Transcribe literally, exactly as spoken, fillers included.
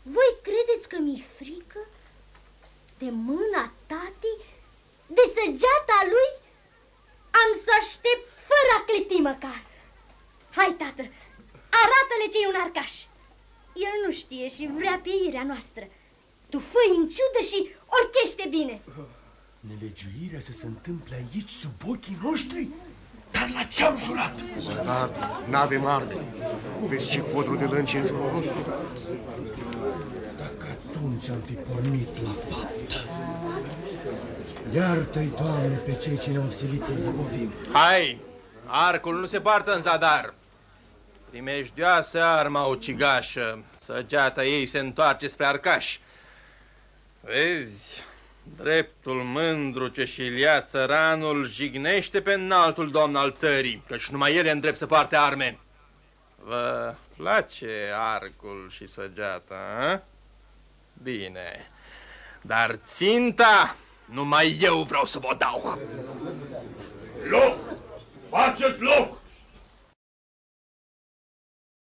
Voi credeți că mi-e frică de mâna tati, de săgeata lui? Am să aștept fără a cleti măcar. Hai, tată, arată-le ce e un arcaș. El nu știe și vrea pieirea noastră. Tu fă-i în ciudă și orchește bine. Nelegiuirea să se întâmple aici, sub ochii noștri? Dar la ce-am jurat? Dar n-avem arme. Vezi ce codru de lânci în jurul nostru? Dacă atunci am fi pornit la faptă. Iartă-i, Doamne, pe cei ce ne-au silit să zăbovim. Hai, arcul nu se poartă în zadar. Primejdioasă arma ucigașă, săgeata ei se întoarce spre arcaș. Vezi, dreptul mândru ce și-l ia țăranul jignește pe înaltul domn al țării, căci numai el e în drept să poarte arme. Vă place arcul și săgeata, a? Bine, dar ținta numai eu vreau să vă dau. Loc! Faceți loc!